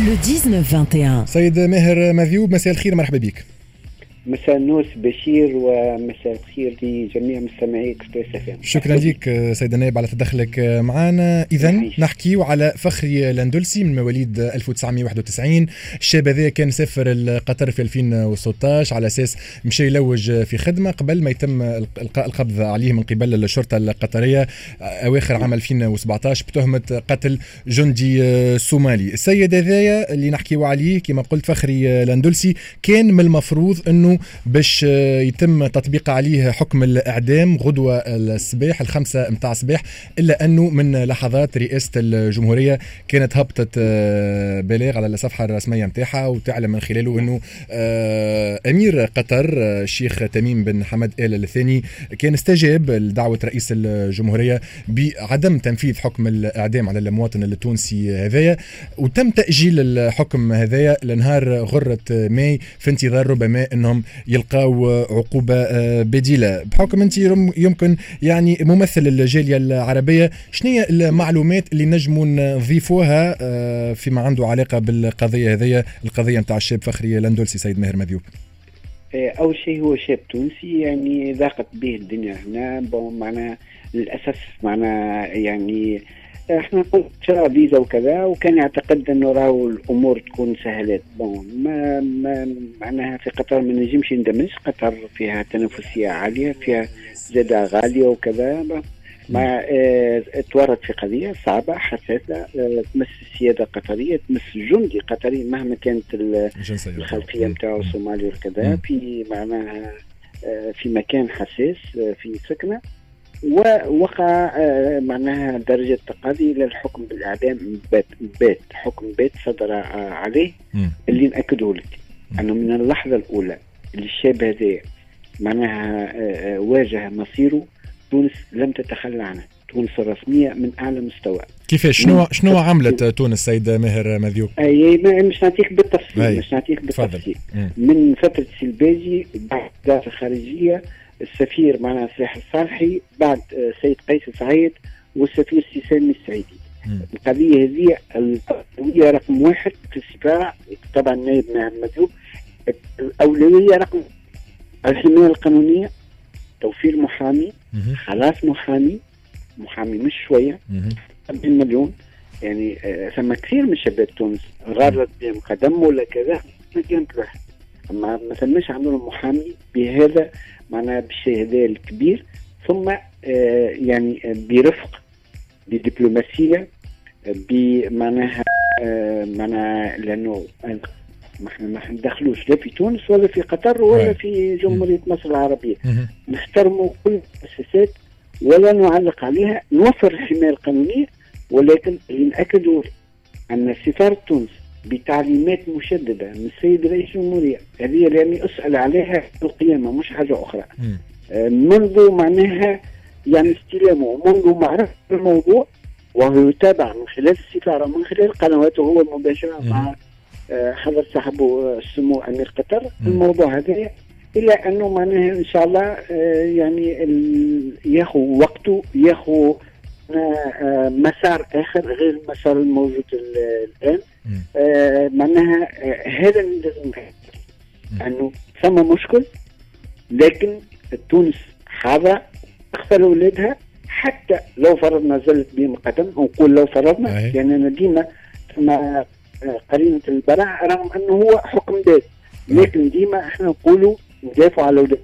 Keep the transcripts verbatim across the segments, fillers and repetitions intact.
Le dix-neuf vingt et un. سيد ماهر مذيوب، مساء الخير، مرحبا بك. مساء النور بشير ومساء الخير لجميع مستمعي اكسبريس اف ام. شكرا لك سيد النائب على تدخلك معنا. اذا نحكيو على فخري الاندلسي من مواليد ألف وتسعمائة وواحد وتسعين. الشاب هذا كان سافر لقطر في ألفين وستة عشر على اساس مشى يلوج في خدمه قبل ما يتم القاء القبض عليه من قبل الشرطه القطريه اواخر عام ألفين وسبعة عشر بتهمه قتل جندي صومالي. السيد هذايا اللي نحكيو عليه كما قلت فخري الاندلسي كان من المفروض انه باش يتم تطبيق عليه حكم الإعدام غدوة الصباح الخمسة متاع الصباح، إلا أنه من لحظات رئاسة الجمهورية كانت هبطت بلاغ على الصفحة الرسمية متاعها وتعلم من خلاله أنه أمير قطر الشيخ تميم بن حمد آل الثاني كان استجاب لدعوة رئيس الجمهورية بعدم تنفيذ حكم الإعدام على المواطن التونسي هذايا، وتم تأجيل الحكم هذايا لنهار غرة ماي في انتظار ربما أنهم يلقاو عقوبة بديلة. بحكم أنت يمكن يعني ممثل الجالية العربية، شنية المعلومات اللي نجموا نضيفوها فيما عنده علاقة بالقضية هذه، القضية متاع الشاب فخري الاندلسي سيد ماهر مذيوب؟ أول شيء هو شاب تونسي يعني ضاقت به الدنيا هنا، معنا للأسف معنا يعني احنا قلت شرع فيزا وكذا، وكان يعتقد انه راهو الامور تكون سهلات. بون ما, ما معناها في قطر ما نجمش ندمج، قطر فيها تنافسيه عاليه، فيها زاده غاليه وكذا، ما اه تورط في قضيه صعبه حساسه اه تمس السياده القطريه، تمس جندي قطري مهما كانت الخلفيه نتاعو صومالي وكذا، في معناها اه في مكان حساس اه في سكنه، ووقع معناها درجة تقاضي للحكم بالإعدام بات, بات حكم بات صدر عليه. اللي نأكده لك أنه من اللحظة الأولى اللي الشاب هذا معناها واجه مصيره، تونس لم تتخلى عنه، تونس الرسمية من أعلى مستوى. كيفاش شنو شنو عملت تونس سيد ماهر مذيوب؟ أي مش نعطيك بالتفصيل مش نعطيك بالتفصيل من فترة سلباجي بعد وزارة الخارجية، السفير معنا سلاح الصالحي، بعد سيد قيس سعيد، والسفير سامي السعيدي. القضية هذه الأولوية رقم واحد في السفارة، طبعا نائب ماهر مذيوب، الأولوية رقم الحماية القانونية، توفير محامي، خلاص محامي محامي مش شوية، سبعين مليون يعني ثم كثير من شباب تونس غارت بهم قدم ولا كذا ما كانت له، أما ما ثماش عندهم محامي بهذا معناها بالشيء هذا الكبير، ثم آه يعني برفق بدبلوماسية بمعناها آه معناها لأنه ما ندخلوش لا في تونس ولا في قطر ولا في جمهورية مصر العربية، نحترموا كل المؤسسات ولا نعلق عليها، نوفر الحماية القانونية، ولكن اللي نأكدوا أن سفارة تونس بتعليمات مشددة من السيد رئيس الجمهورية، هذه يعني أسأل عليها القيامة مش حاجة أخرى، آه منذ معناها يعني استلامه، منذ معرفة الموضوع، وهو يتابع من خلال السفارة من خلال قنواته هو المباشرة مع آه حضر صاحبه السمو أمير قطر الموضوع هذا، إلا أنه معناها إن شاء الله آه يعني ياخذ وقته، ياخذ آه مسار آخر غير المسار الموجود الآن. آه معناها آه هذا اللي لازم أنه ثم مشكل، لكن تونس حاضرة تغفل أولادها، حتى لو فرضنا زلت بهم قدم، ونقول لو فرضنا لأننا يعني ديما ثم آه قرينة البراءة رغم أنه هو حكم ذات، لكن ديما احنا نقولوا ندافعوا على أولاد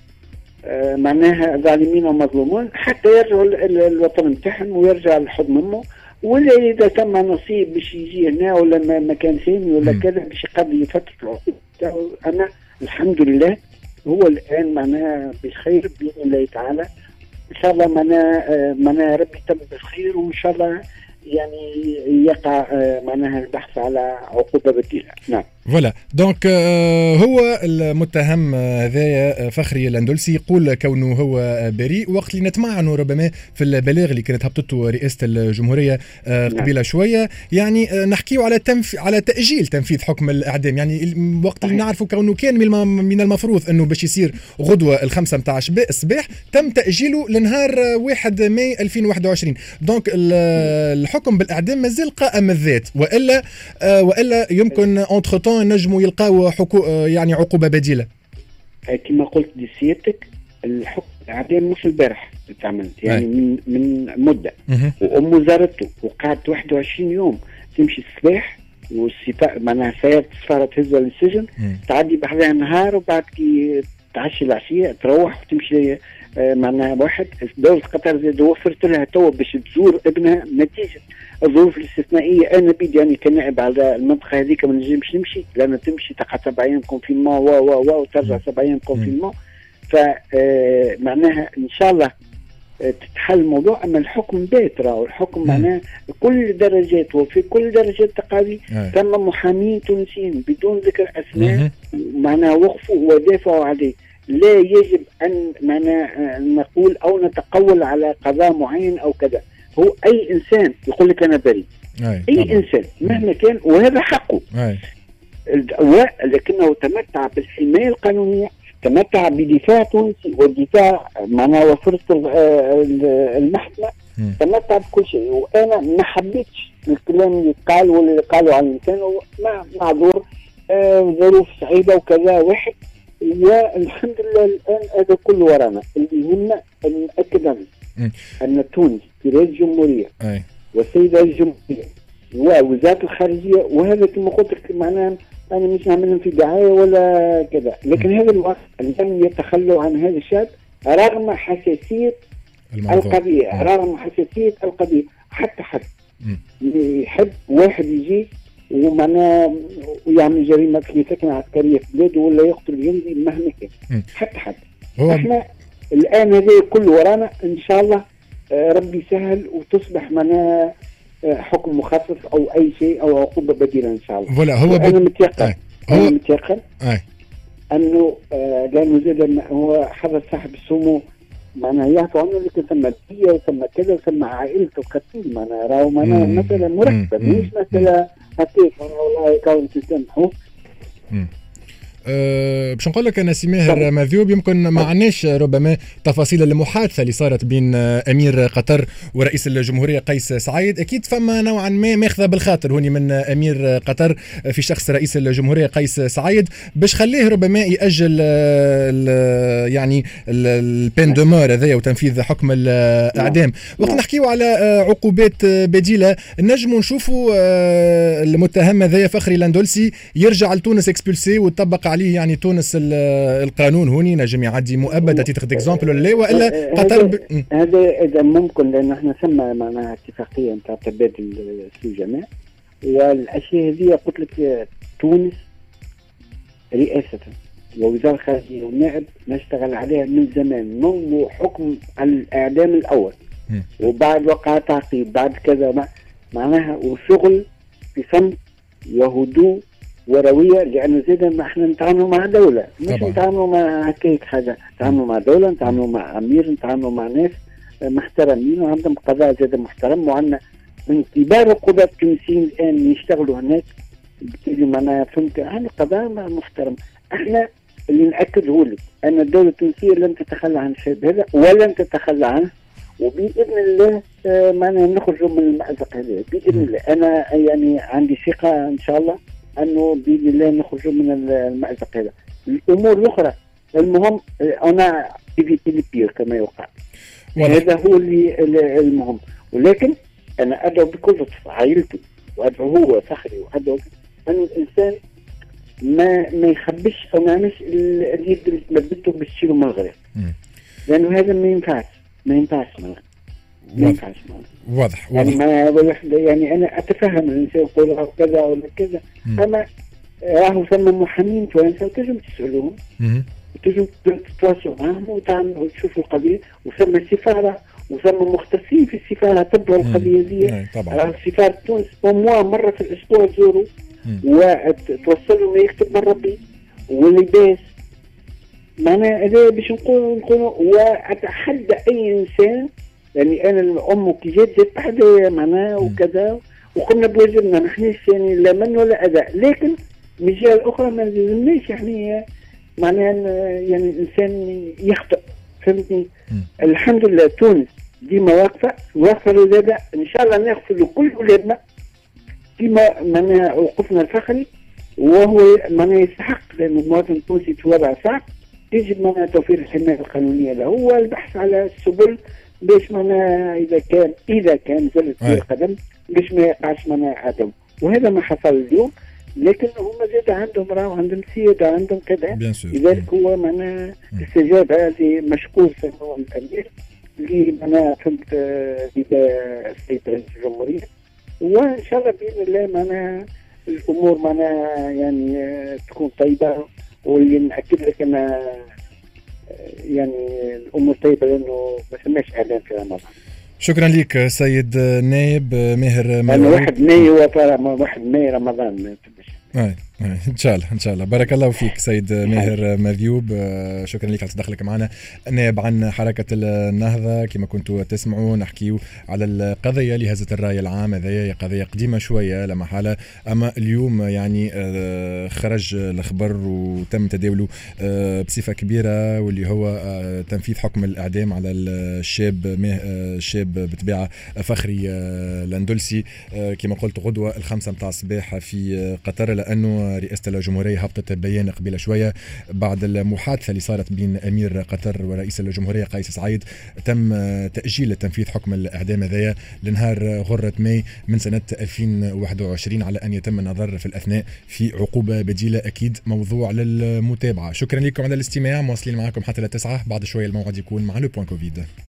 آه معناها ظالمين ومظلومون حتى يرجعوا الوطن بتاعهم ويرجع الحضن امه، ولا اذا تم نصيب باش يجي هنا ولا مكان ثاني ولا كذا باش يقضي فتره العقود. انا الحمد لله هو الان معناها بخير باذن الله تعالى، ان شاء الله معناها معناها ربي يتم بالخير، وان شاء الله يعني يقع معناها البحث على عقوبة بديلة. نعم. فوالا دونك هو المتهم هذايا فخري الاندلسي يقول كونه هو بريء، وقت اللي نتمعنوا ربما في البلاغ اللي كانت هبطته رئاسه الجمهوريه قبيله شويه، يعني نحكيو على تنف... على تاجيل تنفيذ حكم الاعدام. يعني وقت اللي نعرفوا كونه كان من المفروض انه باش يصير غدوه الخمسة متاع الصباح، تم تاجيله لنهار واحد ماي ألفين وواحد وعشرين. دونك الحكم بالاعدام مازال قائم الذات، والا والا يمكن اونتر طون نجموا يلقاو حكو يعني عقوبه بديله. كما قلت لسيادتك الحكم الاعدام مش البارح تعملت، يعني من من مده وام زارته وقعدت واحد وعشرين يوم تمشي الصباح والسفاره معناها سيارة السفاره تهزها للسجن، تعدي بعدها نهار وبعد كي تعشي العشيه تروح وتمشي آه معناها واحد. دولة قطر زاد وفرت لها تو باش تزور ابنها نتيجه الظروف الاستثنائيه. انا بيدي يعني كنائب على المنطقه هذيك ما نجمش نمشي لان تمشي تقعد سبع ايام كونفينمون و و و وترجع سبع ايام كونفينمون. ف آه معناها ان شاء الله تتحل الموضوع. اما الحكم بيت راهو الحكم معناه كل درجات وفي كل درجات التقاضي ثم محامين تونسيين بدون ذكر اسماء معناه وقفوا ودافعوا عليه. لا يجب ان معناه نقول او نتقول على قضاء معين او كذا. هو اي انسان يقول لك انا بريء، اي, أي انسان مهما كان وهذا حقه، لكنه تمتع بالحمايه القانونيه، تمتع بدفاع تونسي والدفاع معناه وفرت المحكمة، تمتع بكل شيء. وأنا ما حبيتش الكلام اللي قال واللي قالوا عن الإنسان معذور آه ظروف صعيبة وكذا واحد. والحمد لله الآن هذا كله ورانا. اللي يهمنا أن نأكد أن تونس في رئاسة الجمهورية والسيدة الجمهورية ووزارة الخارجية، وهذا كما قلت لك معناه أنا مش نعملهم في دعاية ولا كذا، لكن هذا الوقت لم يتخلوا عن هذا الشاب رغم حساسية القضية، رغم حساسية القضية. حتى حد يحب واحد يجي ومعناه ويعمل جريمة في سكنة عسكرية في بلاده ولا يقتل جندي مهما كان، حتى حد. احنا الآن هذا كله ورانا إن شاء الله. ربي سهل وتصبح معناه حكم مخفف او اي شيء او عقوبه بديله ان شاء الله. فوالا هو انا متيقن انا متيقن انه آه لانه زاد هو حضر صاحب السمو معناها يعفو عنه، لكن ثم دية وثم كذا وثم عائلة القتيل معناها راهو معناها مسألة مركبة مش مسألة هكيك معناها والله كون تسامحوا. أه باش نقول لك انا سي ماهر ماذيوب، يمكن ما عناش ربما تفاصيل المحادثه اللي صارت بين امير قطر ورئيس الجمهوريه قيس سعيد. اكيد فما نوعا ما ماخذه بالخاطر هوني من امير قطر في شخص رئيس الجمهوريه قيس سعيد باش خليه ربما ياجل ال يعني البين دو مور هذايا وتنفيذ حكم الاعدام. وقت نحكيو على عقوبات بديله نجموا نشوفوا المتهم هذايا فخري الاندلسي يرجع لتونس اكسبولسي وتطبق عليه يعني تونس القانون هوني نجم يعدي مؤبد تيتر ديكزامبل ولا لا ولا قطر ب... هذا اذا ممكن لان احنا ثم معناها اتفاقيه نتاع تبادل السجناء والاشياء هذه قلت لك تونس رئاسه ووزاره الخارجيه والنائب نشتغل عليها من زمان منذ حكم الاعدام الاول م. وبعد وقع تعقيب بعد كذا معناها وشغل في صمت وهدوء وروية، لأنه زيدا ما احنا نتعاملوا مع دولة مش نتعاملوا مع هكيك حاجة، نتعاملوا مع دولة، نتعاملوا مع أمير، نتعاملوا مع ناس محترمين وعندهم قضاء زيدا محترم، وعندنا من كبار القضاة التونسيين الآن يشتغلوا هناك بالتالي معنا فهمت عن قضاء محترم. احنا اللي نأكده لك أن الدولة التونسية لن تتخلى عن الشيء هذا ولن تتخلى عنه، وبإذن الله آه معنا نخرجوا من المأزق هذا بإذن الله. أنا يعني عندي ثقة إن شاء الله أنه بإذن الله نخرجوا من المأزق هذا. الأمور الأخرى المهم أنا إيفيتي البير كما يقال، هذا هو اللي المهم. ولكن أنا أدعو بكل لطف عائلتي وأدعو هو فخري وأدعو أن الإنسان ما ما يخبش أو ما يعملش اليد اللي تمدته باش تشيله من الغريق، لأنه هذا ما ينفعش ما ينفعش ما ينفعش واضح يعني ما يعني أنا أتفهم الإنسان يقول كذا ولا كذا، أما راهو ثم محامين فرنسا تجم تسألوهم تجم تتواصلوا معهم وتعملوا وتشوفوا القضية، وثم السفارة وثم مختصين في السفاره تبعوا القضيه دي. طبعا سفاره تونس بموا مره في الاسبوع تزوروا وتوصلوا ما يكتب من ربي واللباس. معناها هذا باش نقول نقول واتحدى اي انسان، يعني انا الام كي جات جات بحدايا معناها وكذا وقمنا بواجبنا، ما حناش يعني لا من ولا اداء، لكن من الجهه الاخرى ما لازمناش يعني معناها يعني الانسان يخطئ، فهمتني؟ الحمد لله تونس ديما واقفه واقفه لهذا، ان شاء الله نغفر لكل اولادنا ديما معناها وقفنا الفخري، وهو معناها يستحق، لان المواطن التونسي في وضع صعب يجب معناها توفير الحمايه القانونيه له، هو البحث على السبل باش معناها اذا كان اذا كان زلت في القدم باش ما يقعش معناها عدم، وهذا ما حصل اليوم. لكن هما زاد عندهم راهو عندهم سياده عندهم كذا، لذلك هو معناها استجاب هذه مشكور في الامير اللي معناها فهمت السيد رئيس الجمهوريه، وان شاء الله باذن الله معناها الامور معناها يعني تكون طيبه، واللي ناكد لك ان يعني الامور طيبه لانه ما سماش اعلان في رمضان. شكرا لك سيد نائب ماهر ماهر. واحد ماي هو واحد ماي رمضان ما تبش. اي ان شاء الله ان شاء الله. بارك الله فيك سيد ماهر مريوب، شكرا لك على تدخلك معنا. نائب عن حركه النهضه كما كنتوا تسمعوا نحكيو على القضيه اللي هزت الراي العام. هذه قضيه قديمه شويه لا محاله، اما اليوم يعني خرج الخبر وتم تداوله بصفه كبيره، واللي هو تنفيذ حكم الاعدام على الشاب الشاب بطبيعه فخري الاندلسي كما قلت غدوه الخمسه متاع الصباح في قطر، لانه رئاسة الجمهورية هبطت بيان قبيله شوية بعد المحادثة اللي صارت بين أمير قطر ورئيس الجمهورية قيس سعيد. تم تأجيل تنفيذ حكم الإعدام هذايا لنهار غرة ماي من سنة ألفين وواحد وعشرين، على أن يتم النظر في الأثناء في عقوبة بديلة، أكيد موضوع للمتابعة. شكرا لكم على الاستماع، مواصلين معكم حتى لتسعة، بعد شوية الموعد يكون مع لو بوان كوفيد.